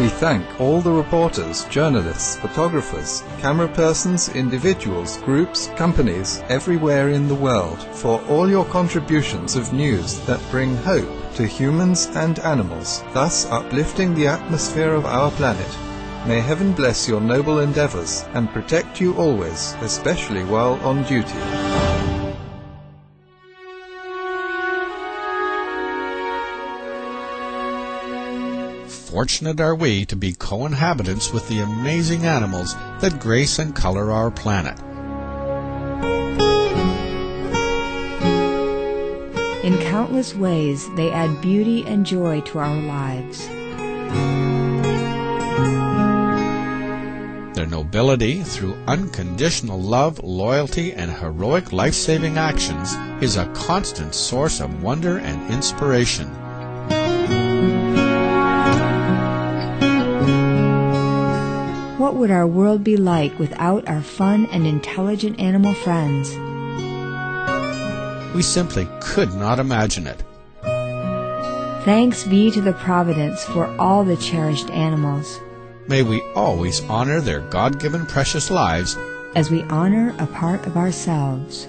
We thank all the reporters, journalists, photographers, camera persons, individuals, groups, companies, everywhere in the world, for all your contributions of news that bring hope to humans and animals, thus uplifting the atmosphere of our planet. May heaven bless your noble endeavors and protect you always, especially while on duty. Fortunate are we to be co-inhabitants with the amazing animals that grace and color our planet. In countless ways, they add beauty and joy to our lives. Their nobility, through unconditional love, loyalty, and heroic life-saving actions, is a constant source of wonder and inspiration. What would our world be like without our fun and intelligent animal friends? We simply could not imagine it. Thanks be to the Providence for all the cherished animals. May we always honor their God-given precious lives as we honor a part of ourselves.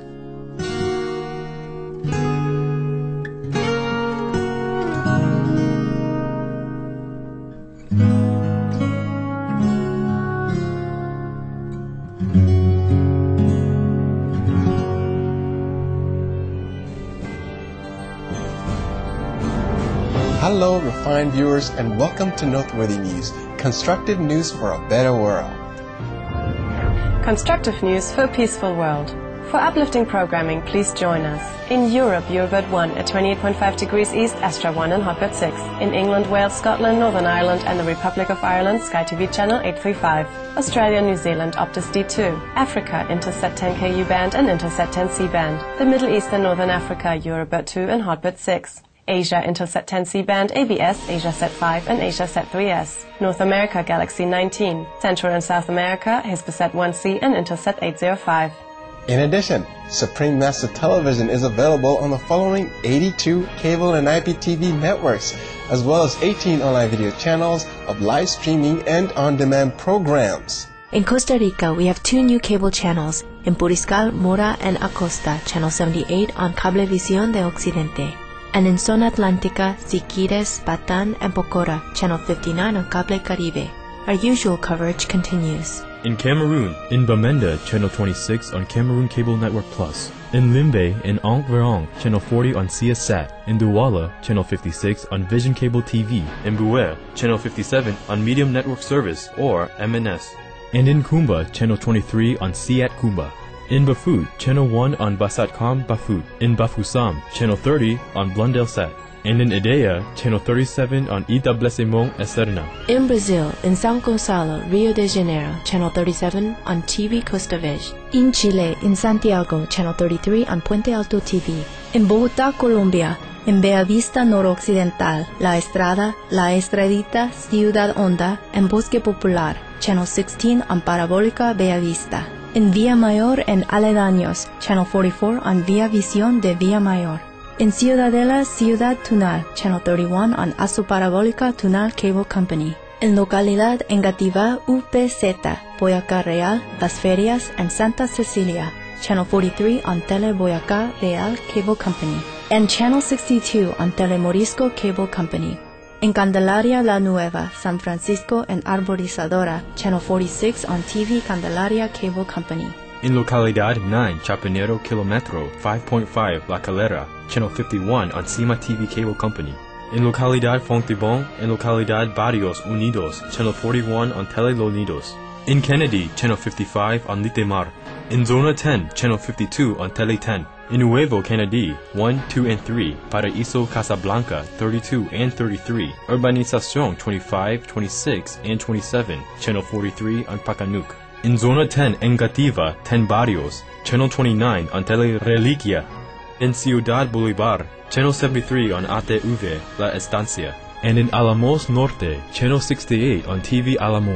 Hello, refined viewers, and welcome to Noteworthy News, constructive news for a better world. Constructive news for a peaceful world. For uplifting programming, please join us. In Europe, Eurobird 1 at 28.5 degrees east, Astra 1 and Hotbird 6. In England, Wales, Scotland, Northern Ireland and the Republic of Ireland, Sky TV channel 835. Australia, New Zealand, Optus D2. Africa, Intersat 10 KU band and Intersat 10 C band. The Middle East and Northern Africa, Eurobird 2 and Hotbird 6. Asia, Intelsat 10 C-band, ABS, AsiaSat 5 and AsiaSat 3S. North America, Galaxy 19. Central and South America, Hispasat 1C and Intelsat 805. In addition, Supreme Master Television is available on the following 82 cable and IPTV networks, as well as 18 online video channels of live streaming and on-demand programs. In Costa Rica, we have 2 new cable channels, in Puriscal, Mora and Acosta, channel 78 on Cablevisión de Occidente. And in Zona Atlántica, Siquires, Batán, and Pocora, channel 59 on Cable Caribe. Our usual coverage continues. In Cameroon, in Bamenda, channel 26 on Cameroon Cable Network Plus. In Limbe, in Ankh-Verong, channel 40 on CSat. In Douala, channel 56 on Vision Cable TV. In Buer, channel 57 on Medium Network Service, or MNS. And in Kumba, channel 23 on Siat Kumba. In Bafut, channel 1 on Basatcom Bafut. In Bafoussam, channel 30 on Blondelsat. And in Ideia, channel 37 on Etablecimento Esterna. In Brazil, in São Gonçalo, Rio de Janeiro, channel 37 on TV Costa Verde. In Chile, in Santiago, channel 33 on Puente Alto TV. In Bogotá, Colombia, en Bellavista Noroccidental, La Estrada, La Estradita, Ciudad Honda, and Bosque Popular, channel 16 on Parabólica Bellavista. In Villa Mayor and Aledaños, channel 44 on Via Visión de Villa Mayor. In Ciudadela, Ciudad Tunal, channel 31 on Asu Parabólica Tunal Cable Company. In Localidad Engativá, UPZ, Boyacá Real, Las Ferias, and Santa Cecilia, channel 43 on Tele Boyacá Real Cable Company. And channel 62 on Telemorisco Cable Company. In Candelaria La Nueva, San Francisco and Arborizadora, channel 46 on TV Candelaria Cable Company. In Localidad 9, Chapinero Kilometro 5.5 La Calera, channel 51 on Cima TV Cable Company. In Localidad Fontibón and Localidad Barrios Unidos, channel 41 on Tele Los Nidos. In Kennedy, channel 55 on Litemar. In Zona 10, channel 52 on Tele 10. In Nuevo Kennedy, 1, 2, and 3, Paraíso Casablanca, 32 and 33, Urbanización 25, 26, and 27, channel 43 on Pacanuc. In Zona 10 Engativa, 10 Barrios, channel 29 on Tele Reliquia. In Ciudad Bolívar, channel 73 on ATV La Estancia. And in Alamos Norte, channel 68 on TV Alamos.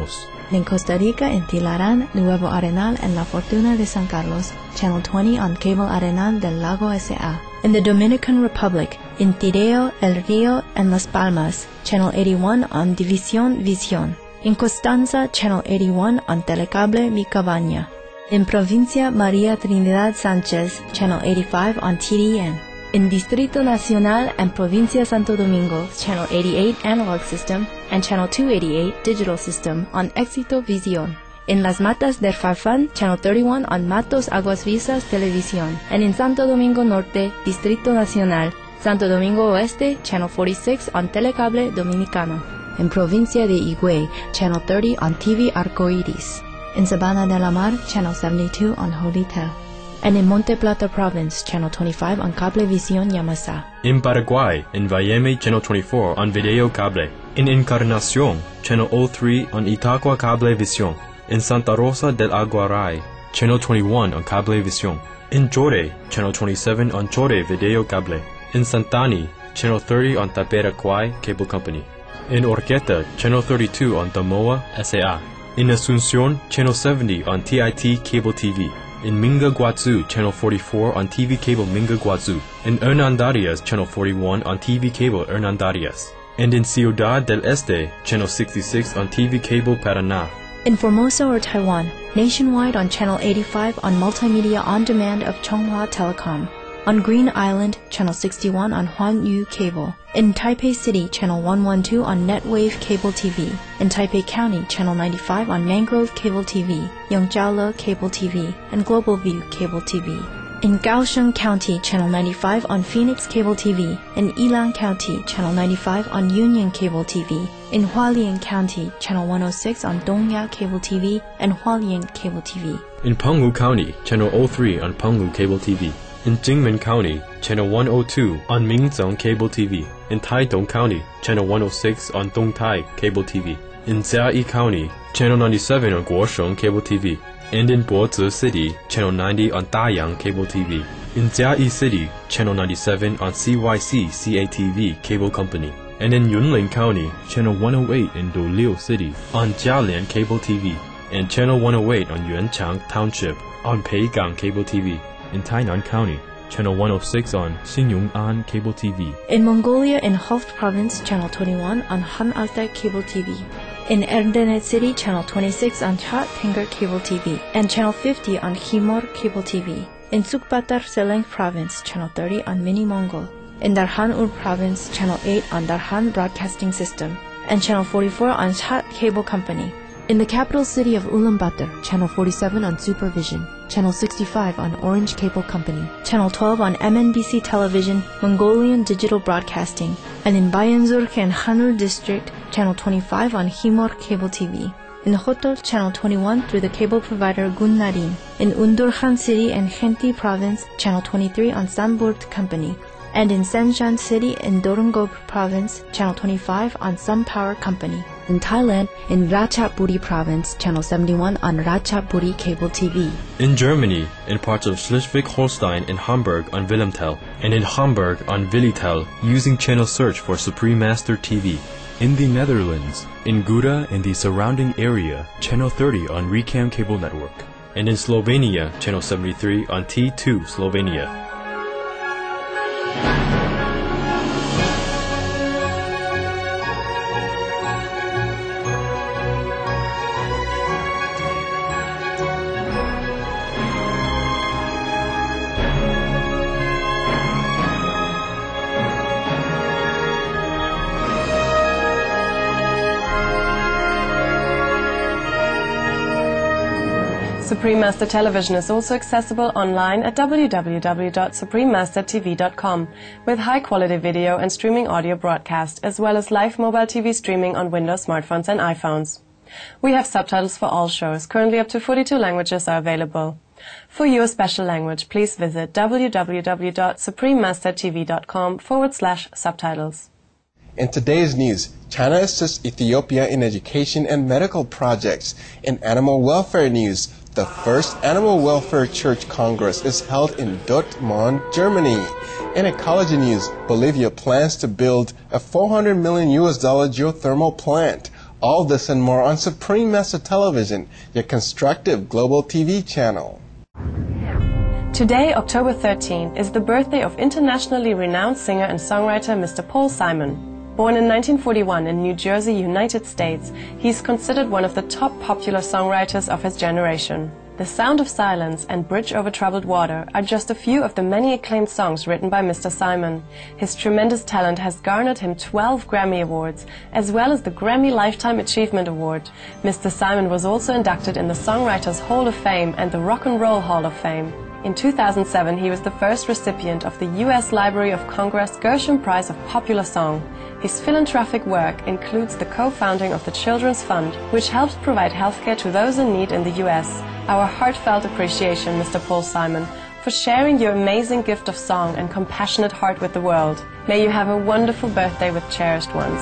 In Costa Rica, in Tilarán, Nuevo Arenal, and La Fortuna de San Carlos, Channel 20 on Cable Arenal del Lago S.A. In the Dominican Republic, in Tireo, El Rio, and Las Palmas, Channel 81 on División Visión. In Constanza, Channel 81 on Telecable Mi Cabaña. In Provincia María Trinidad Sánchez, Channel 85 on TDN. In Distrito Nacional and Provincia Santo Domingo, Channel 88 Analog System and Channel 288 Digital System on Éxito Visión. In Las Matas del Farfán, Channel 31 on Matos Aguas Vivas Televisión. And in Santo Domingo Norte, Distrito Nacional, Santo Domingo Oeste, Channel 46 on Telecable Dominicano. In Provincia de Higüey, Channel 30 on TV Arcoiris. In Sabana de la Mar, Channel 72 on Holitel. And in Monte Plata Province, Channel 25 on Cablevisión Yamasa. In Paraguay, in Valleme, Channel 24 on Video Cable. In Encarnación, Channel 03 on Itacua Cablevisión. In Santa Rosa del Aguaray, Channel 21 on Cablevisión. In Chore, Channel 27 on Chore Video Cable. In Santani, Channel 30 on Taperacuay Cable Company. In Orqueta, Channel 32 on Damoa S.A. In Asunción, Channel 70 on TIT Cable TV. In Minga Guazú, Channel 44 on TV Cable Minga Guazú. In Hernandarias, Channel 41 on TV Cable Hernandarias. And in Ciudad del Este, Channel 66 on TV Cable Paraná. In Formosa or Taiwan, nationwide on Channel 85 on Multimedia On Demand of Chonghua Telecom. On Green Island, Channel 61 on Huanyu Cable. In Taipei City, Channel 112 on NetWave Cable TV. In Taipei County, Channel 95 on Mangrove Cable TV, Yongjiaole Cable TV, and Global View Cable TV. In Kaohsiung County, Channel 95 on Phoenix Cable TV. In Yilan County, Channel 95 on Union Cable TV. In Hualien County, Channel 106 on Dongya Cable TV and Hualien Cable TV. In Penghu County, Channel 03 on Penghu Cable TV. In Jingmen County, Channel 102 on Minzhong Cable TV. In Taidong County, Channel 106 on Dongtai Cable TV. In Jiayi County, Channel 97 on Guosheng Cable TV. And in Bozi City, Channel 90 on Dayang Cable TV. In Jiayi City, Channel 97 on CYC CATV Cable Company. And in Yunlin County, Channel 108 in Doliu City on Jialian Cable TV. And Channel 108 on Yuanchang Township on Peigang Cable TV. In Tainan County, Channel 106 on Xinyungan Cable TV. In Mongolia, in Hoft Province, Channel 21 on Han Altai Cable TV. In Erdenet City, Channel 26 on Chat Tenger Cable TV. And Channel 50 on Himor Cable TV. In Sukbatar Seleng Province, Channel 30 on Mini Mongol. In Darhan Ur Province, Channel 8 on Darhan Broadcasting System. And Channel 44 on Chat Cable Company. In the capital city of Ulaanbaatar, Channel 47 on Supervision, Channel 65 on Orange Cable Company, Channel 12 on MNBC Television, Mongolian Digital Broadcasting, and in Bayanzurk and Hanul District, Channel 25 on Himor Cable TV. In Hotol, Channel 21 through the cable provider Gunnarin. In Undurkhan City and Khenti Province, Channel 23 on Samburt Company. And in Senjan City in Dorongop Province, Channel 25 on Sun Power Company. In Thailand, in Ratchaburi Province, Channel 71 on Ratchaburi Cable TV. In Germany, in parts of Schleswig-Holstein and Hamburg on Wilhelmtel, and in Hamburg on Willitel, using channel search for Supreme Master TV. In the Netherlands, in Gouda and the surrounding area, Channel 30 on Recam Cable Network. And in Slovenia, Channel 73 on T2 Slovenia. Supreme Master Television is also accessible online at www.suprememastertv.com with high-quality video and streaming audio broadcast, as well as live mobile TV streaming on Windows smartphones and iPhones. We have subtitles for all shows. Currently up to 42 languages are available. For your special language, please visit www.suprememastertv.com/subtitles. In today's news, China assists Ethiopia in education and medical projects. In animal welfare news, the first Animal Welfare Church Congress is held in Dortmund, Germany. In ecology news, Bolivia plans to build a $400 million geothermal plant. All this and more on Supreme Master Television, your constructive global TV channel. Today, October 13th, is the birthday of internationally renowned singer and songwriter Mr. Paul Simon. Born in 1941 in New Jersey, United States, he is considered one of the top popular songwriters of his generation. The Sound of Silence and Bridge Over Troubled Water are just a few of the many acclaimed songs written by Mr. Simon. His tremendous talent has garnered him 12 Grammy Awards, as well as the Grammy Lifetime Achievement Award. Mr. Simon was also inducted in the Songwriters Hall of Fame and the Rock and Roll Hall of Fame. In 2007, he was the first recipient of the U.S. Library of Congress Gershwin Prize of Popular Song. His philanthropic work includes the co-founding of the Children's Fund, which helps provide healthcare to those in need in the U.S. Our heartfelt appreciation, Mr. Paul Simon, for sharing your amazing gift of song and compassionate heart with the world. May you have a wonderful birthday with cherished ones.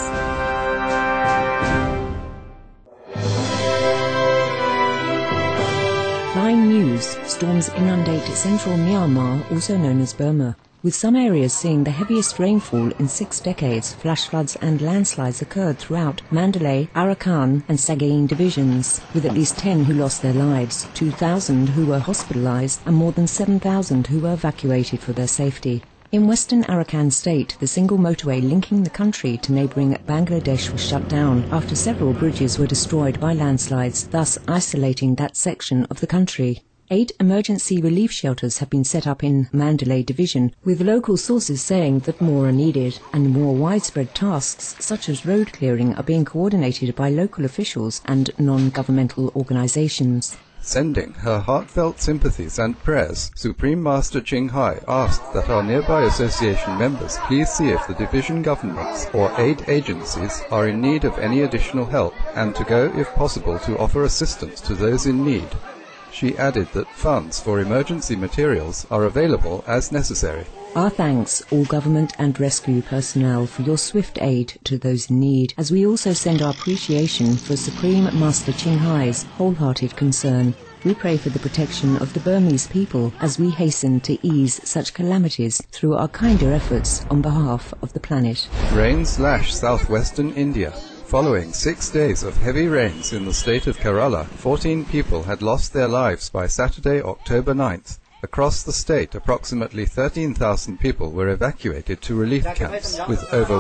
9 News. Storms inundate central Myanmar, also known as Burma. With some areas seeing the heaviest rainfall in 6 decades, flash floods and landslides occurred throughout Mandalay, Arakan and Sagaing divisions, with at least 10 who lost their lives, 2,000 who were hospitalized and more than 7,000 who were evacuated for their safety. In western Arakan state, the single motorway linking the country to neighbouring Bangladesh was shut down after several bridges were destroyed by landslides, thus isolating that section of the country. 8 emergency relief shelters have been set up in Mandalay division, with local sources saying that more are needed, and more widespread tasks such as road clearing are being coordinated by local officials and non-governmental organisations. Sending her heartfelt sympathies and prayers, Supreme Master Ching Hai asked that our nearby association members please see if the division governments or aid agencies are in need of any additional help, and to go, if possible, to offer assistance to those in need. She added that funds for emergency materials are available as necessary. Our thanks, all government and rescue personnel, for your swift aid to those in need, as we also send our appreciation for Supreme Master Ching Hai's wholehearted concern. We pray for the protection of the Burmese people as we hasten to ease such calamities through our kinder efforts on behalf of the planet. Rains lash southwestern India. Following 6 days of heavy rains in the state of Kerala, 14 people had lost their lives by Saturday, October 9th. Across the state, approximately 13,000 people were evacuated to relief camps, with over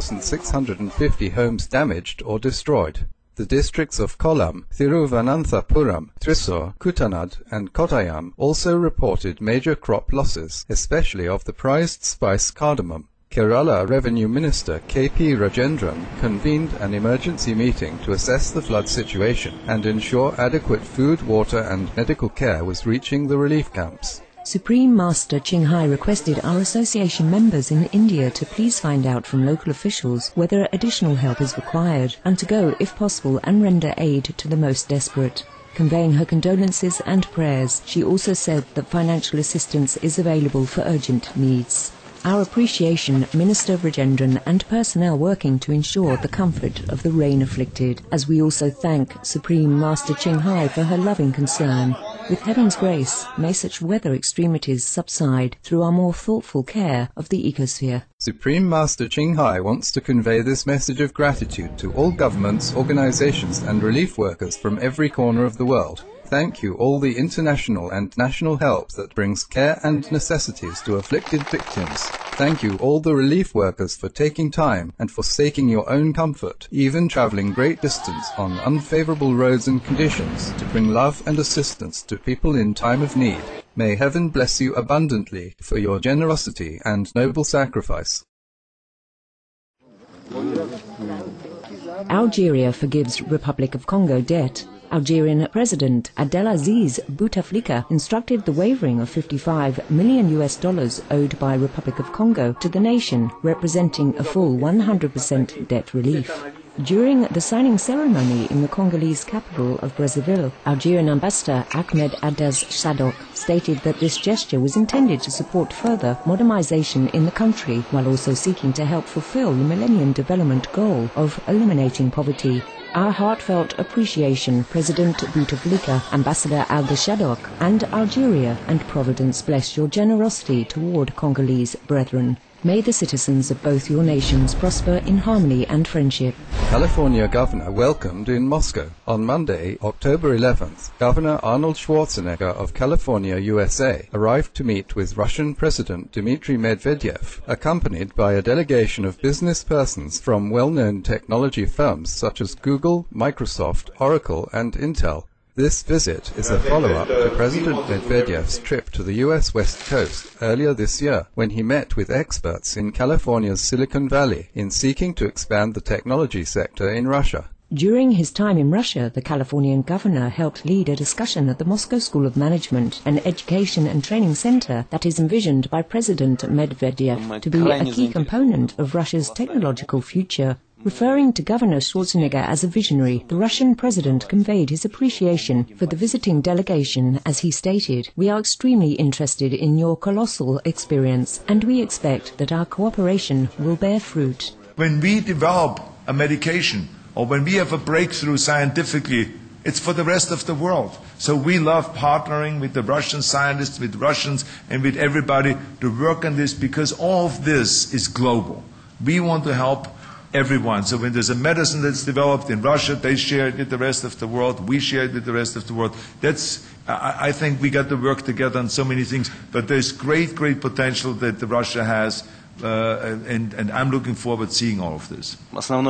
1,650 homes damaged or destroyed. The districts of Kollam, Thiruvananthapuram, Thrissur, Kutanad and Kottayam also reported major crop losses, especially of the prized spice cardamom. Kerala Revenue Minister K.P. Rajendran convened an emergency meeting to assess the flood situation and ensure adequate food, water and medical care was reaching the relief camps. Supreme Master Ching Hai requested our association members in India to please find out from local officials whether additional help is required, and to go, if possible, and render aid to the most desperate. Conveying her condolences and prayers, she also said that financial assistance is available for urgent needs. Our appreciation, Minister Rajendran and personnel working to ensure the comfort of the rain-afflicted, as we also thank Supreme Master Ching Hai for her loving concern. With Heaven's grace, may such weather extremities subside through our more thoughtful care of the ecosphere. Supreme Master Ching Hai wants to convey this message of gratitude to all governments, organizations and relief workers from every corner of the world. Thank you all the international and national help that brings care and necessities to afflicted victims. Thank you all the relief workers for taking time and forsaking your own comfort, even traveling great distance on unfavorable roads and conditions to bring love and assistance to people in time of need. May heaven bless you abundantly for your generosity and noble sacrifice. Algeria forgives Republic of Congo debt. Algerian President Abdelaziz Bouteflika instructed the waiving of $55 million owed by Republic of Congo to the nation, representing a full 100% debt relief. During the signing ceremony in the Congolese capital of Brazzaville, Algerian Ambassador Ahmed Addaz Sadok stated that this gesture was intended to support further modernization in the country, while also seeking to help fulfill the Millennium Development Goal of eliminating poverty. Our heartfelt appreciation, President Bouteflika, Ambassador Al-Shadok, and Algeria and Providence bless your generosity toward Congolese brethren. May the citizens of both your nations prosper in harmony and friendship. California Governor welcomed in Moscow. On Monday, October 11th, Governor Arnold Schwarzenegger of California, USA, arrived to meet with Russian President Dmitry Medvedev, accompanied by a delegation of business persons from well-known technology firms such as Google, Microsoft, Oracle, and Intel. This visit is a follow-up to President Medvedev's trip to the U.S. West Coast earlier this year, when he met with experts in California's Silicon Valley in seeking to expand the technology sector in Russia. During his time in Russia, the Californian governor helped lead a discussion at the Moscow School of Management, an education and training center that is envisioned by President Medvedev to be a key component of Russia's technological future. Referring to Governor Schwarzenegger as a visionary, the Russian president conveyed his appreciation for the visiting delegation as he stated, "We are extremely interested in your colossal experience, and we expect that our cooperation will bear fruit." When we develop a medication or when we have a breakthrough scientifically, it's for the rest of the world. So we love partnering with the Russian scientists, with Russians, and with everybody to work on this, because all of this is global. We want to help everyone. So when there's a medicine that's developed in Russia, they share it with the rest of the world. We share it with the rest of the world. I think we got to work together on so many things. But there's great potential that Russia has, and I'm looking forward to seeing all of this.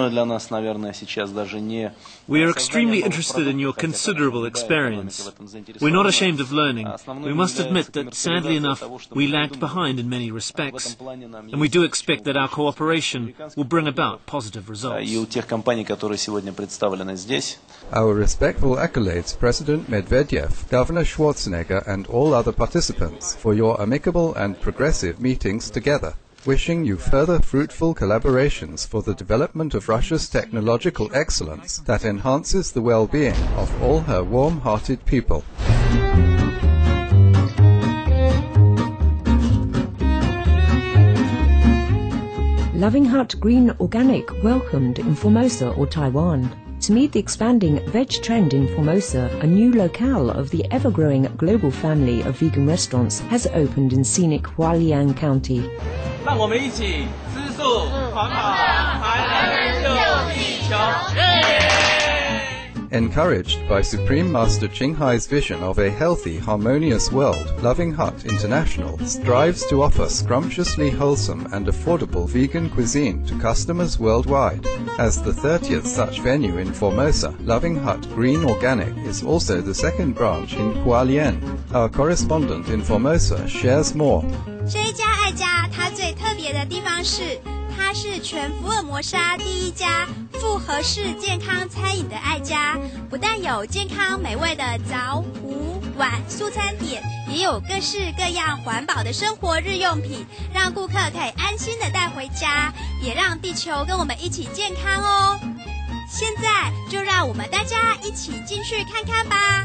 We are extremely interested in your considerable experience. We're not ashamed of learning. We must admit that, sadly enough, we lagged behind in many respects, and we do expect that our cooperation will bring about positive results. Our respectful accolades, President Medvedev, Governor Schwarzenegger, and all other participants for your amicable and progressive meetings together. Wishing you further fruitful collaborations for the development of Russia's technological excellence that enhances the well-being of all her warm-hearted people. Loving Hut Green Organic welcomed in Formosa or Taiwan. To meet the expanding veg trend in Formosa, a new locale of the ever-growing global family of vegan restaurants has opened in scenic Hualien County. 让我们一起吃素环保才能救地球。 Encouraged by Supreme Master Ching Hai's vision of a healthy, harmonious world, Loving Hut International strives to offer scrumptiously wholesome and affordable vegan cuisine to customers worldwide. As the 30th such venue in Formosa, Loving Hut Green Organic is also the second branch in Hualien. Our correspondent in Formosa shares more. 这一家爱家，它最特别的地方是，它是全福尔摩沙第一家复合式健康餐饮的爱家。不但有健康美味的早、午、晚素餐点，也有各式各样环保的生活日用品，让顾客可以安心的带回家，也让地球跟我们一起健康哦。现在就让我们大家一起进去看看吧。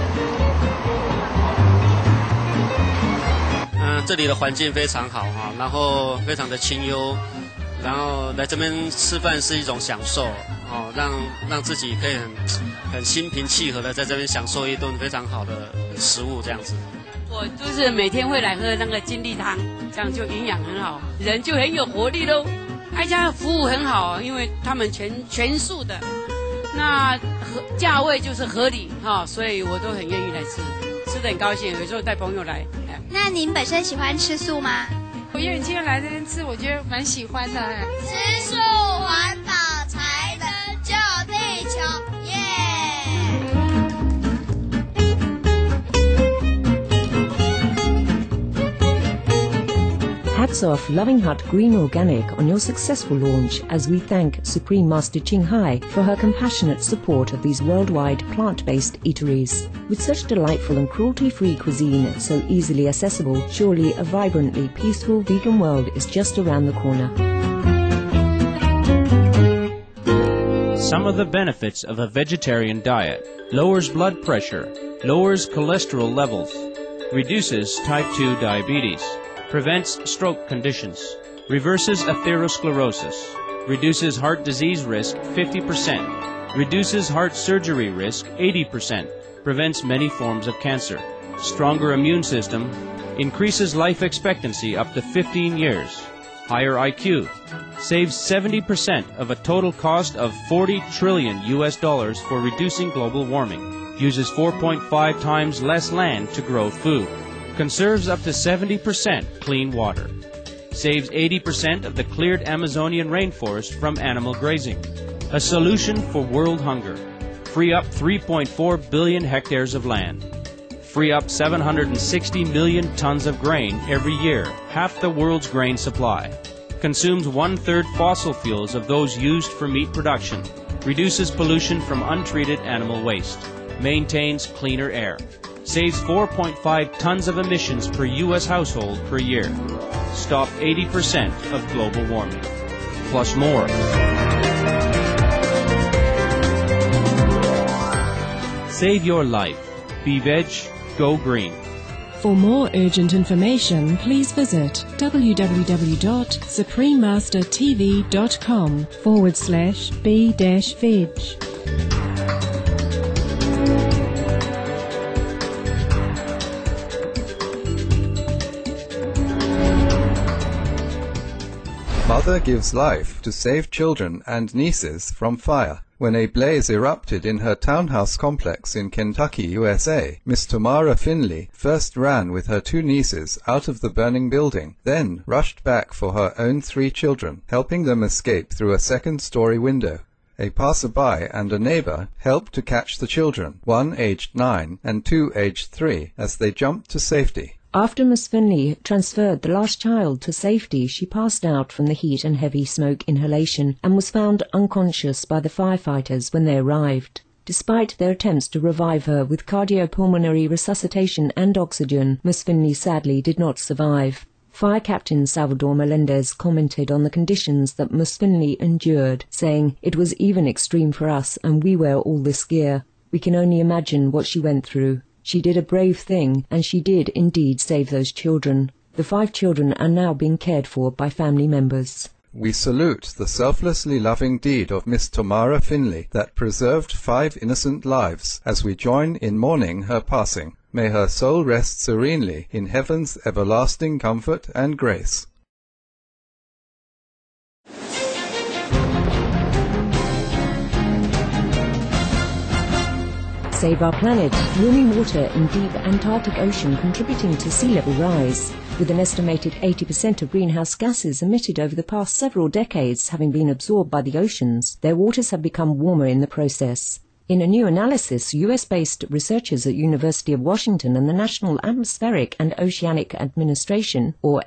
这里的环境非常好哈，然后非常的清幽，然后来这边吃饭是一种享受哦，让自己可以很心平气和的在这边享受一顿非常好的食物这样子。 我就是每天会来喝那个精力汤，这样就营养很好，人就很有活力喽。爱家的服务很好，因为他们全素的，那价位就是合理哈，所以我都很愿意来吃，吃得很高兴。有时候带朋友来。 那您本身喜欢吃素吗？ 因为今天来这边吃，我觉得蛮喜欢的。 吃素环保才能救地球，耶！ Hats off Loving Hut Green Organic on your successful launch, as we thank Supreme Master Ching Hai for her compassionate support of these worldwide plant-based eateries. With such delightful and cruelty-free cuisine so easily accessible, surely a vibrantly peaceful vegan world is just around the corner. Some of the benefits of a vegetarian diet: lowers blood pressure, lowers cholesterol levels, reduces type 2 diabetes, prevents stroke conditions, reverses atherosclerosis, reduces heart disease risk 50%, reduces heart surgery risk 80%, prevents many forms of cancer, stronger immune system, increases life expectancy up to 15 years. higher IQ. Saves 70% of a total cost of $40 trillion for reducing global warming. Uses 4.5 times less land to grow food. Conserves up to 70% clean water. Saves 80% of the cleared Amazonian rainforest from animal grazing. A solution for world hunger. Free up 3.4 billion hectares of land. Free up 760 million tons of grain every year, half the world's grain supply. Consumes 1/3 fossil fuels of those used for meat production. Reduces pollution from untreated animal waste. Maintains cleaner air. Saves 4.5 tons of emissions per U.S. household per year. Stop 80% of global warming. Plus more. Save your life. Be veg, go green. For more urgent information, please visit www.suprememastertv.com/be-veg. Mother gives life to save children and nieces from fire. When a blaze erupted in her townhouse complex in Kentucky, USA, Miss Tamara Finley first ran with her 2 nieces out of the burning building, then rushed back for her own 3 children, helping them escape through a second-story window. A passerby and a neighbor helped to catch the children, 1 aged 9 and 2 aged 3, as they jumped to safety. After Miss Finley transferred the last child to safety, she passed out from the heat and heavy smoke inhalation and was found unconscious by the firefighters when they arrived. Despite their attempts to revive her with cardiopulmonary resuscitation and oxygen, Miss Finley sadly did not survive. Fire Captain Salvador Melendez commented on the conditions that Miss Finley endured, saying, "It was even extreme for us, and we wear all this gear. We can only imagine what she went through. She did a brave thing, and she did indeed save those children. The 5 children are now being cared for by family members." We salute the selflessly loving deed of Miss Tamara Finley that preserved 5 innocent lives as we join in mourning her passing. May her soul rest serenely in heaven's everlasting comfort and grace. Save our planet. Warming water in deep Antarctic Ocean contributing to sea level rise. With an estimated 80% of greenhouse gases emitted over the past several decades having been absorbed by the oceans, their waters have become warmer in the process. In a new analysis, US-based researchers at University of Washington and the National Atmospheric and Oceanic Administration, or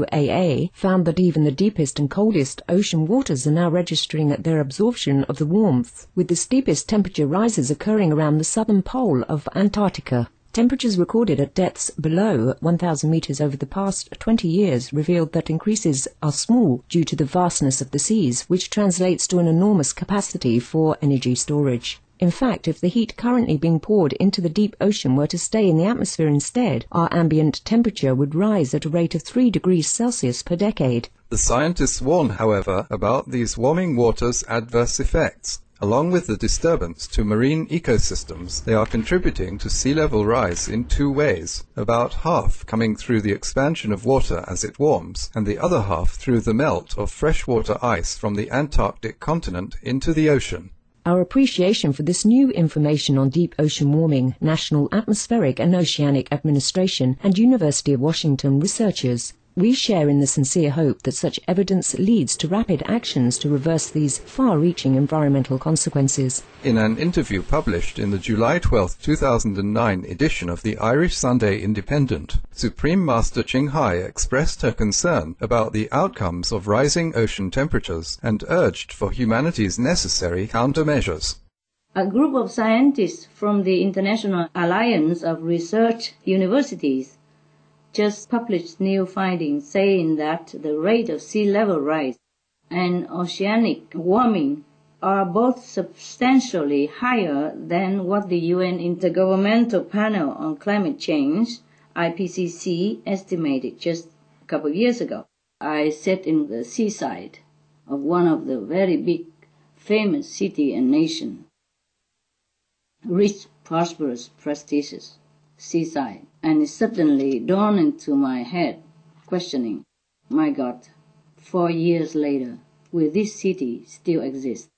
NOAA, found that even the deepest and coldest ocean waters are now registering at their absorption of the warmth, with the steepest temperature rises occurring around the southern pole of Antarctica. Temperatures recorded at depths below 1,000 meters over the past 20 years revealed that increases are small due to the vastness of the seas, which translates to an enormous capacity for energy storage. In fact, if the heat currently being poured into the deep ocean were to stay in the atmosphere instead, our ambient temperature would rise at a rate of 3 degrees Celsius per decade. The scientists warn, however, about these warming waters' adverse effects. Along with the disturbance to marine ecosystems, they are contributing to sea level rise in 2 ways, about half coming through the expansion of water as it warms, and the other half through the melt of freshwater ice from the Antarctic continent into the ocean. Our appreciation for this new information on deep ocean warming, National Atmospheric and Oceanic Administration and University of Washington researchers. We share in the sincere hope that such evidence leads to rapid actions to reverse these far-reaching environmental consequences. In an interview published in the July 12, 2009 edition of the Irish Sunday Independent, Supreme Master Ching Hai expressed her concern about the outcomes of rising ocean temperatures and urged for humanity's necessary countermeasures. A group of scientists from the International Alliance of Research Universities just published new findings saying that the rate of sea level rise and oceanic warming are both substantially higher than what the UN Intergovernmental Panel on Climate Change, IPCC, estimated just a couple of years ago. I sat in the seaside of one of the very big, famous city and nation, rich, prosperous, prestigious seaside, and it suddenly dawned into my head, questioning, my God, 4 years later, will this city still exist?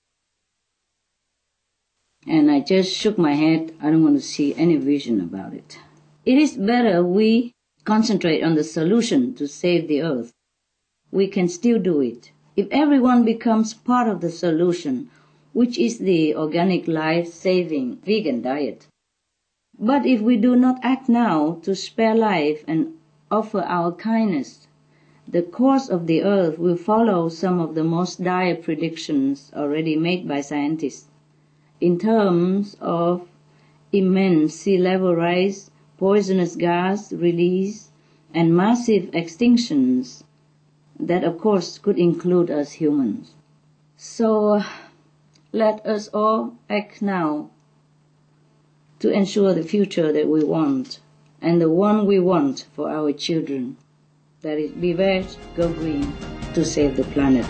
And I just shook my head. I don't want to see any vision about it. It is better we concentrate on the solution to save the earth. We can still do it. If everyone becomes part of the solution, which is the organic life-saving vegan diet. But if we do not act now to spare life and offer our kindness, the course of the earth will follow some of the most dire predictions already made by scientists in terms of immense sea level rise, poisonous gas release, and massive extinctions that of course could include us humans. So let us all act now to ensure the future that we want and the one we want for our children. That is, be veg, go green, to save the planet.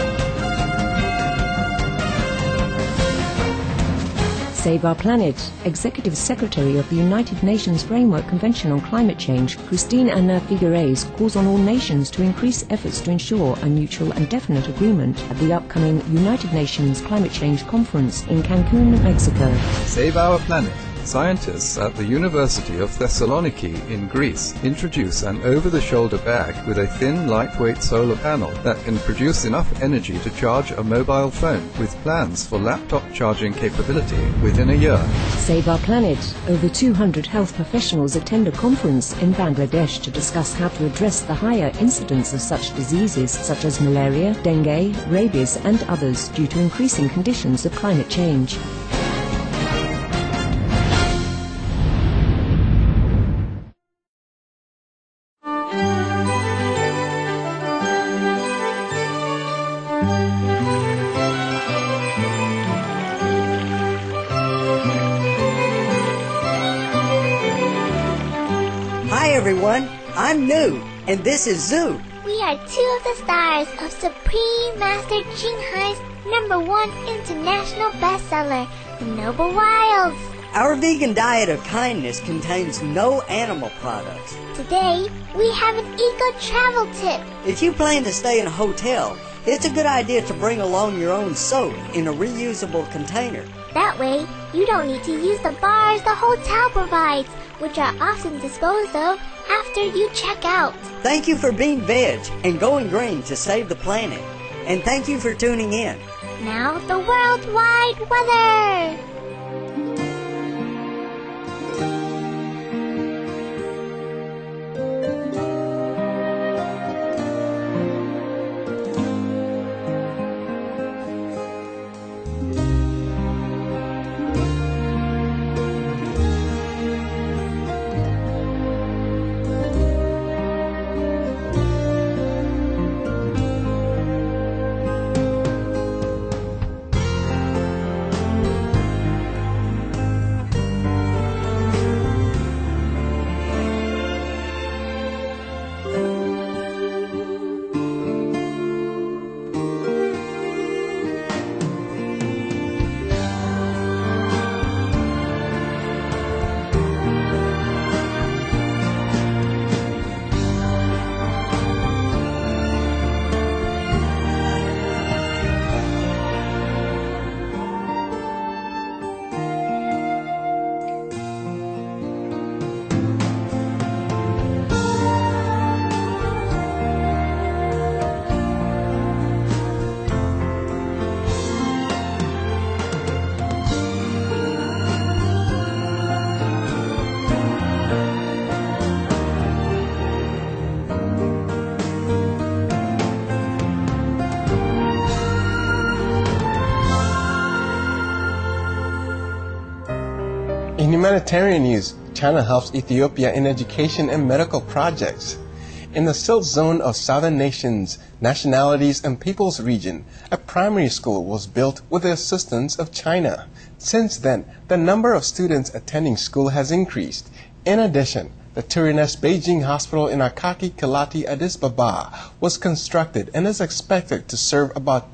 Save Our Planet, Executive Secretary of the United Nations Framework Convention on Climate Change, Christine Ana Figueres, calls on all nations to increase efforts to ensure a mutual and definite agreement at the upcoming United Nations Climate Change Conference in Cancun, Mexico. Save Our Planet. Scientists at the University of Thessaloniki in Greece introduce an over-the-shoulder bag with a thin, lightweight solar panel that can produce enough energy to charge a mobile phone, with plans for laptop charging capability within a year. Save Our Planet. Over 200 health professionals attend a conference in Bangladesh to discuss how to address the higher incidence of such diseases such as malaria, dengue, rabies and others due to increasing conditions of climate change. Hi everyone, I'm New, and this is Zoo. We are two of the stars of Supreme Master Ching Hai's #1 international bestseller, The Noble Wilds. Our vegan diet of kindness contains no animal products. Today, we have an eco-travel tip. If you plan to stay in a hotel, it's a good idea to bring along your own soap in a reusable container. That way, you don't need to use the bars the hotel provides, which are often disposed of after you check out. Thank you for being veg and going green to save the planet. And thank you for tuning in. Now, the worldwide weather. In humanitarian news, China helps Ethiopia in education and medical projects. In the Silk Zone of Southern Nations, Nationalities and Peoples region, a primary school was built with the assistance of China. Since then, the number of students attending school has increased. In addition, the Turinest Beijing Hospital in Akaki Kilati, Addis Ababa was constructed and is expected to serve about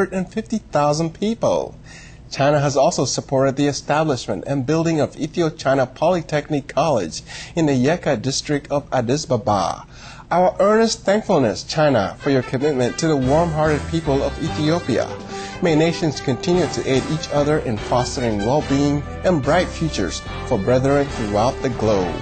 250,000 people. China has also supported the establishment and building of Ethio-China Polytechnic College in the Yeka district of Addis Ababa. Our earnest thankfulness, China, for your commitment to the warm-hearted people of Ethiopia. May nations continue to aid each other in fostering well-being and bright futures for brethren throughout the globe.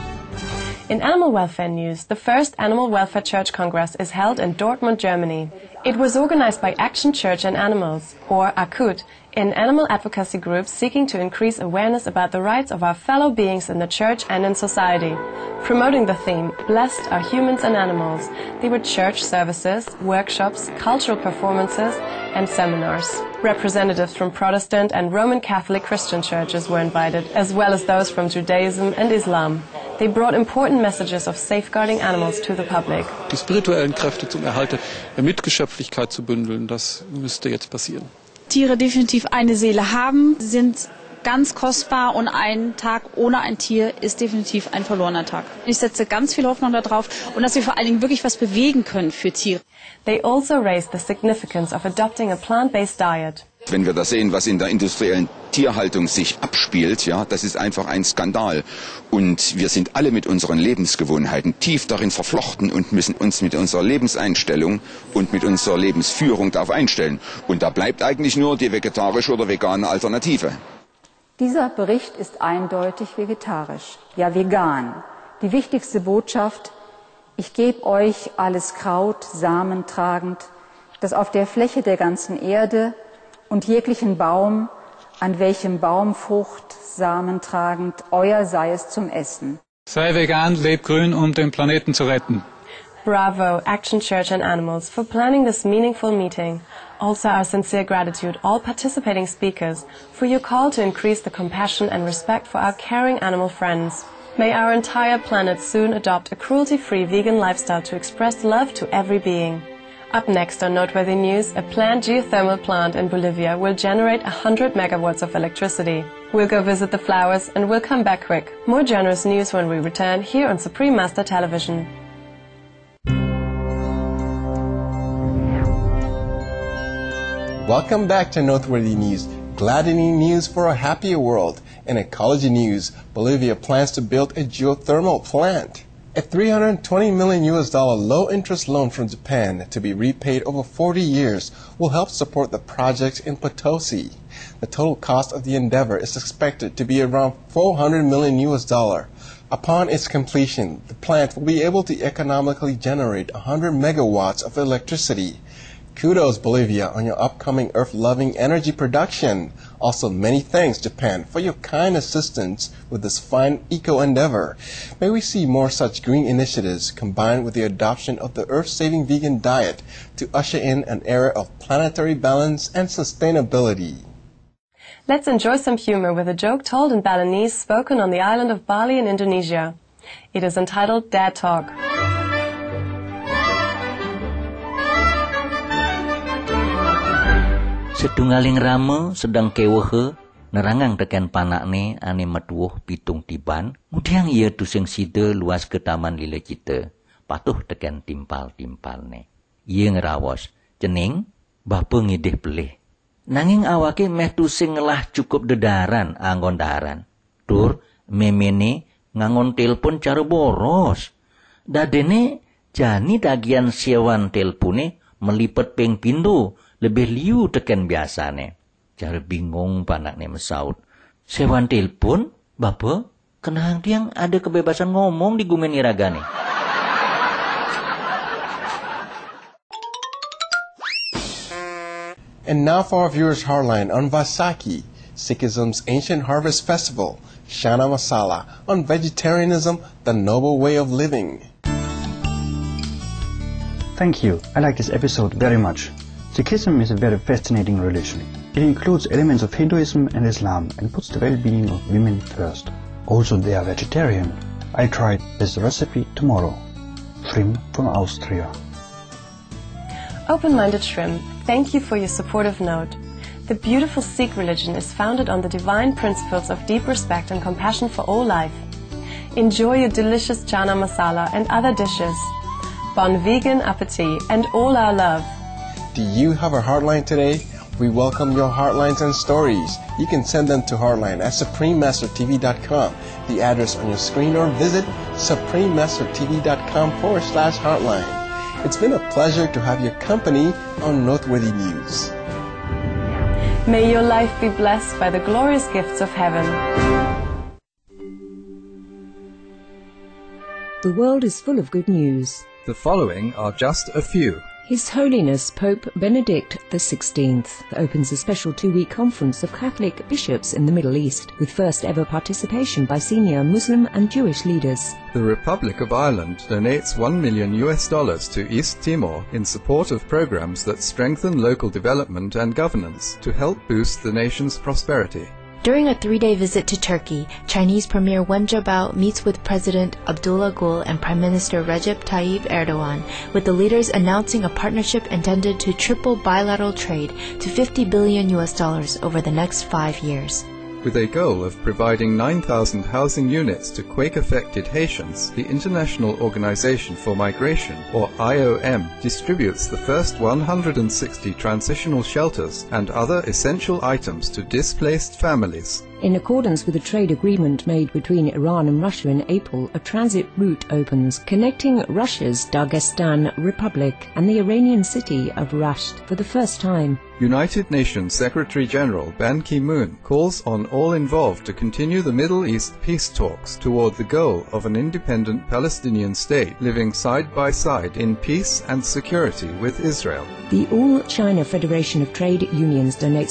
In animal welfare news, the first Animal Welfare Church Congress is held in Dortmund, Germany. It was organized by Action Church and Animals, or ACUT, an animal advocacy group seeking to increase awareness about the rights of our fellow beings in the church and in society. Promoting the theme, Blessed are Humans and Animals, there were church services, workshops, cultural performances, and seminars. Representatives from Protestant and Roman Catholic Christian churches were invited, as well as those from Judaism and Islam. They brought important messages of safeguarding animals to the public. Die spirituellen Kräfte zum Erhalt der Mitgeschöpflichkeit zu bündeln, das müsste jetzt passieren. Tiere definitiv eine Seele haben, sind ganz kostbar und ein Tag ohne ein Tier ist definitiv ein verlorener Tag. Ich setze ganz viel Hoffnung darauf und dass wir vor allen Dingen wirklich was bewegen können für Tiere. They also raised the significance of adopting a plant-based diet. Wenn wir das sehen, was in der industriellen Tierhaltung sich abspielt, ja, das ist einfach ein Skandal. Und wir sind alle mit unseren Lebensgewohnheiten tief darin verflochten und müssen uns mit unserer Lebenseinstellung und mit unserer Lebensführung darauf einstellen. Und da bleibt eigentlich nur die vegetarische oder vegane Alternative. Dieser Bericht ist eindeutig vegetarisch, ja vegan. Die wichtigste Botschaft: Ich gebe euch alles Kraut, Samen tragend, das auf der Fläche der ganzen Erde und jeglichen Baum, an welchem Baumfrucht, Samen tragend, euer sei es zum Essen. Sei vegan, leb grün, um den Planeten zu retten. Bravo, Action Church and Animals, for planning this meaningful meeting. Also our sincere gratitude, all participating speakers, for your call to increase the compassion and respect for our caring animal friends. May our entire planet soon adopt a cruelty-free vegan lifestyle to express love to every being. Up next on Noteworthy News, a planned geothermal plant in Bolivia will generate 100 megawatts of electricity. We'll go visit the flowers and we'll come back quick. More generous news when we return here on Supreme Master Television. Welcome back to Noteworthy News, gladdening news for a happier world. In ecology news, Bolivia plans to build a geothermal plant. A $320 million low-interest loan from Japan to be repaid over 40 years will help support the project in Potosi. The total cost of the endeavor is expected to be around $400 million. Upon its completion, the plant will be able to economically generate 100 megawatts of electricity. Kudos, Bolivia, on your upcoming earth-loving energy production. Also, many thanks, Japan, for your kind assistance with this fine eco-endeavor. May we see more such green initiatives combined with the adoption of the earth-saving vegan diet to usher in an era of planetary balance and sustainability. Let's enjoy some humor with a joke told in Balinese spoken on the island of Bali in Indonesia. It is entitled Dad Talk. Setunggaling rame sedang keweh nerangang tekan panakne ane metuwuh pitung tiban, mudiang ia tusing sida luas ke taman lila cita, patuh tekan timpal-timpalne. Ia ngerawas, cening, bapa ngidih pelih. Nanging awake meh tusing ngelah cukup dedaran anggon daharan. Tur, memene ngangon telpon cara boros. Dadene jani tagian siewan telpone melipet peng pintu, lebih liu tekan biasane. Cara bingung panaknya mesaut. Sewan telepon, bapa, kenang tiang ada kebebasan ngomong di gumen iragane. And now for our viewers' heartline on Vaisakhi, Sikhism's ancient harvest festival, Chana Masala, on vegetarianism, the noble way of living. Thank you. I like this episode very much. Sikhism is a very fascinating religion. It includes elements of Hinduism and Islam and puts the well-being of women first. Also, they are vegetarian. I tried this recipe tomorrow. Shrimp from Austria. Open-minded Shrimp, thank you for your supportive note. The beautiful Sikh religion is founded on the divine principles of deep respect and compassion for all life. Enjoy your delicious chana masala and other dishes. Bon vegan appetit and all our love. Do you have a heartline today? We welcome your heartlines and stories. You can send them to Heartline at SupremeMasterTV.com, the address on your screen, or visit SupremeMasterTV.com/Heartline. It's been a pleasure to have your company on Noteworthy News. May your life be blessed by the glorious gifts of heaven. The world is full of good news. The following are just a few. His Holiness Pope Benedict XVI opens a special 2-week conference of Catholic bishops in the Middle East, with first ever participation by senior Muslim and Jewish leaders. The Republic of Ireland donates $1 million to East Timor in support of programs that strengthen local development and governance to help boost the nation's prosperity. During a 3-day visit to Turkey, Chinese Premier Wen Jiabao meets with President Abdullah Gül and Prime Minister Recep Tayyip Erdogan, with the leaders announcing a partnership intended to triple bilateral trade to $50 billion over the next 5 years. With a goal of providing 9,000 housing units to quake-affected Haitians, the International Organization for Migration, or IOM, distributes the first 160 transitional shelters and other essential items to displaced families. In accordance with a trade agreement made between Iran and Russia in April, a transit route opens connecting Russia's Dagestan Republic and the Iranian city of Rasht for the first time. United Nations Secretary-General Ban Ki-moon calls on all involved to continue the Middle East peace talks toward the goal of an independent Palestinian state living side by side in peace and security with Israel. The All-China Federation of Trade Unions donates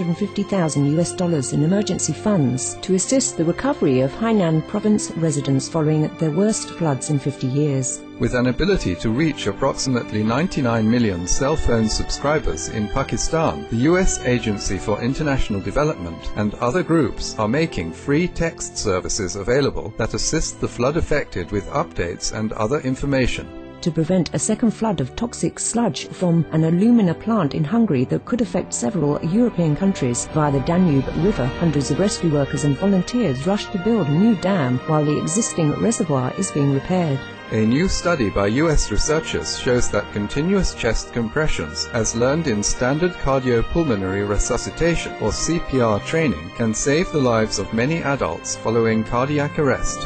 $150,000 in emergency funds to assist the recovery of Hainan province residents following their worst floods in 50 years. With an ability to reach approximately 99 million cell phone subscribers in Pakistan, the U.S. Agency for International Development and other groups are making free text services available that assist the flood-affected with updates and other information. To prevent a second flood of toxic sludge from an alumina plant in Hungary that could affect several European countries via the Danube River, hundreds of rescue workers and volunteers rush to build a new dam while the existing reservoir is being repaired. A new study by U.S. researchers shows that continuous chest compressions, as learned in standard cardiopulmonary resuscitation or CPR training, can save the lives of many adults following cardiac arrest.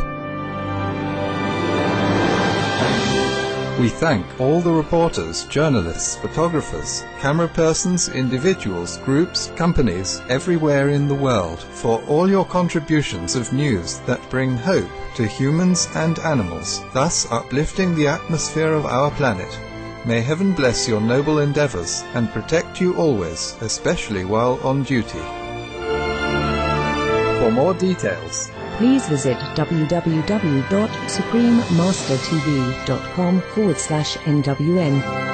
We thank all the reporters, journalists, photographers, camera persons, individuals, groups, companies, everywhere in the world for all your contributions of news that bring hope to humans and animals, thus uplifting the atmosphere of our planet. May heaven bless your noble endeavors and protect you always, especially while on duty. For more details, please visit www.suprememastertv.com/NWN.